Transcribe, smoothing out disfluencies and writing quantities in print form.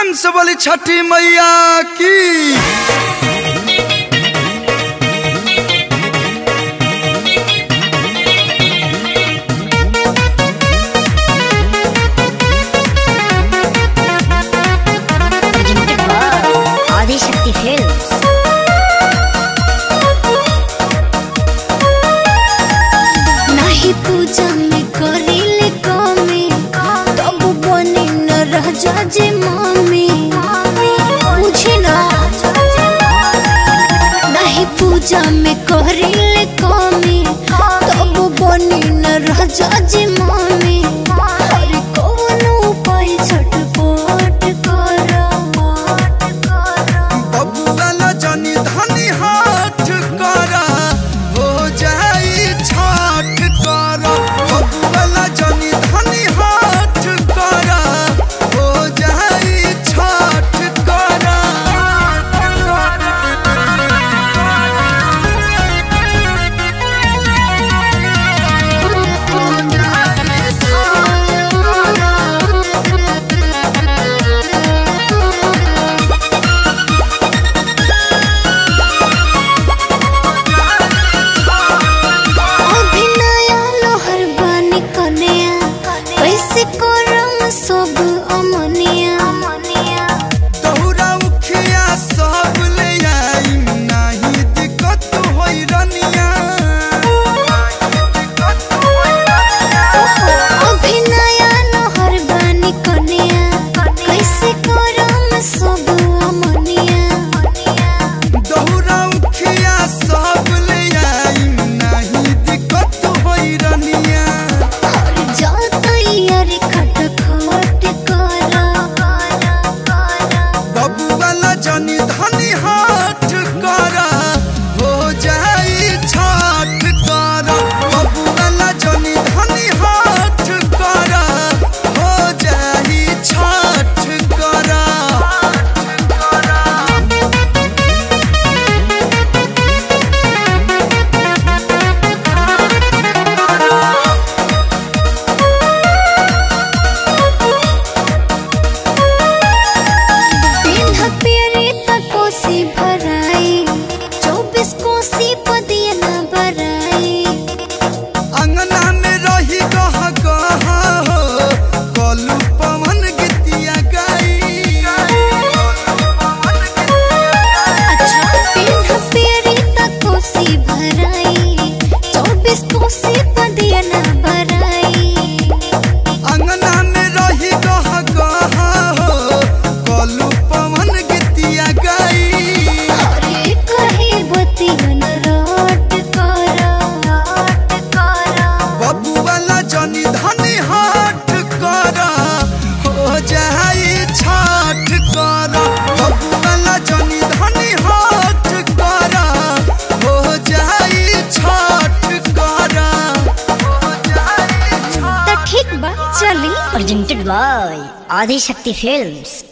प्रेम से बोली छठी मैया की। आदिशक्ति फिल्म्स। नाही पूजा में करिले कमी तब बनी न रह जाजे मम्मी पूछी ना। नहीं पूजा में करिले कमी तब बनी न रह जाजे मम्मी। अरे कौन उपाय छटपट करा बबुआ जानी धनी हाथ करा हो जाई छठ करा। बबुआ जानी धनी हाथ करा हो जाई छठ करा। सब अमनिया तोहरा उखिया सब ले आई नहीं दिक्कत होई रनिया। अभी नया नहर बानी कनिया कैसे करम सब अमनिया। तोहरा उखिया सब ले आई नहीं दिक्कत होई रनिया। जानी धनी हाथ करा हो जाई छठ करा। बबुआ जानी धनी हाथ करा हो जाई छठ करा। कोसी भराई 24 कोसी पदिया न भराई। अंगना में रही गह गह हो कलू पवन गीतिया गाई। अच्छा पिंड पेरी तक कोसी भराई 24 कोसी पदिया न भराई। अंगना में रही गह गह हो कलू पवन गीतिया गाई। जानी धनी हाथ करा हो जाई छठ करा। बबुआ जानी धनी हाथ करा हो जाई छठ करा। तो ठीक बा चली। Presented by Adishakti films.